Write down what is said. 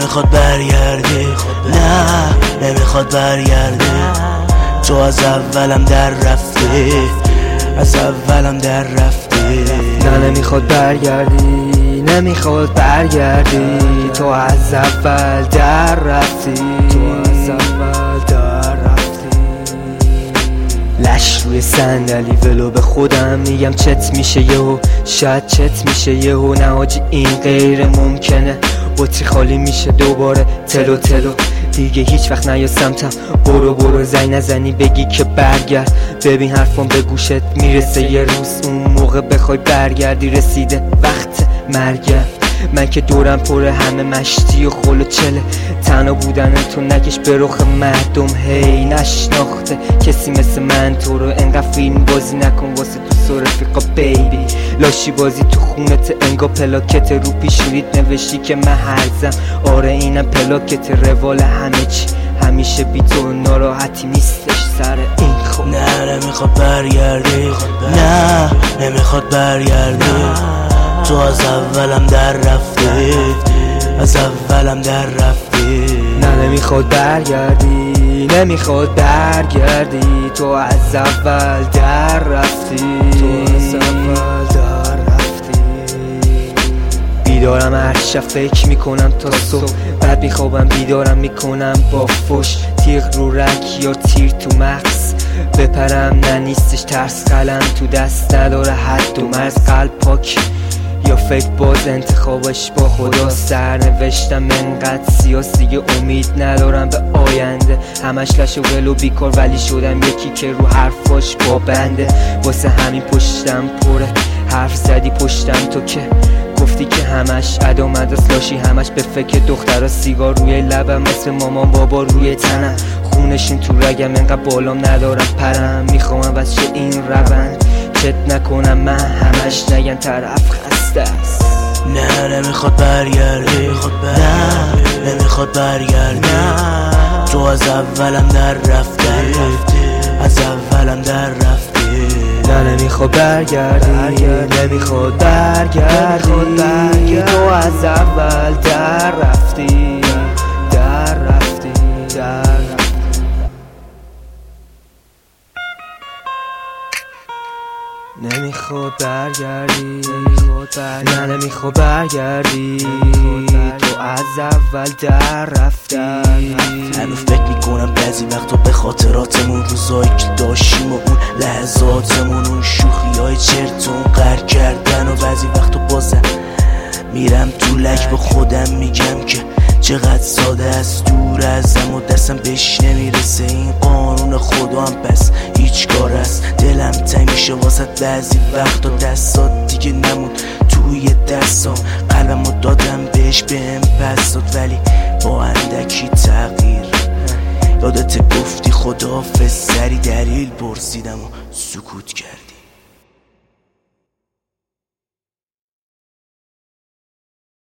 نمیخواد برگردی، نه نمیخواد برگردی. تو از اولم در رفتی، از اولم در رفتی. نه نمیخواد برگردی، نمیخواد برگردی. تو از اول در رفتی، تو از اول در رفتی. لش روی صندلی ولو به خودم میگم چت میشه یهو، شاید چت میشه یهو. نه حاجی این غیر ممکنه، بطری خالی میشه دوباره تلو تلو. دیگه هیچ وقت نیا سمتم، برو زنگ نزنی بگی که برگرد. ببین حرفم به گوشت میرسه، یه روز اون موقع بخوای برگردی. رسیده وقت مرگم، من که دورم پره همه مشتی و خل و چله. تنها بودن تو نکش به رخ مردم، هی نشناخته کسی مثل من تو رو. انقدر فیلم بازی نکن واسه تو سو رفیقا بیبی. لاشی بازی تو خونت انگا پلاکت رو پیشونیت نوشتی که من هرزم. آره اینم پلاکت روال همه چی، همیشه بی تو ناراحتی نیستش سر این خود. نه نمیخواد برگردی، نه نمیخواد برگردی. تو از اولم در رفتی، از اولم در رفتی. نه نمیخواد برگردی، نمیخواد برگردی. تو از اول در رفتی، تو از اول در رفتی. بیدارم هر شب فکر میکنم تا صبح، بعد میخوابم بیدارم میکنم با فش. تیغ رو رک یا تیر تو مغز، بپرم نه نیستش ترس. قلم تو دست نداره حد و مرز، قلب پاک یا فکر باز انتخابش با خدا. سر نوشتم انقدر سیاس دیگه امید ندارم به آینده. همش لش و ول و بیکار ولی شدم یکی که رو حرفاش با بنده. واسه همین پشتم پره، حرف زدی پشتم تو که گفتی که همش ادا مدرس لاشی. همش به فکر دخترها، سیگار روی لبم مثل مامان بابا روی تنم. خونشین تو رگم انقدر بالام ندارم پرم. میخوام بس چه این روند چت نکنم من، همش نگن طرف خسته است. نه نمیخواد برگردی، نه نمیخواد برگردی. تو از اولم در رفتی، از اولم در رفتی. نه نمیخواد برگردی، نمیخواد برگردی. تو از اول در رفتی، در رفتی، در رفتی. نمیخواد برگردی، نه نمیخواد برگردی. تو از اول در رفتی. هنوز فکر میکنم بعضی وقتا به خاطراتمون، روزایی که داشتیم و اون لحظاتمون، اون شوخیای چرت و اون قهر کردن. و بعضی وقتا بازم میرم تو لک با خودم میگم که چقدر ساده است دور ازم و دستم بهش نمیرسه. این قانون خدا هم پس هیچ کار است. دلم تنگ میشه واسه بعضی وقتا، دستات دیگه نموند توی دستام. قلبمو دادم بهش بهم پس داد ولی با اندکی تغییر. یادت گفتی خداحافظ، سری دلیل پرسیدم و سکوت کردی.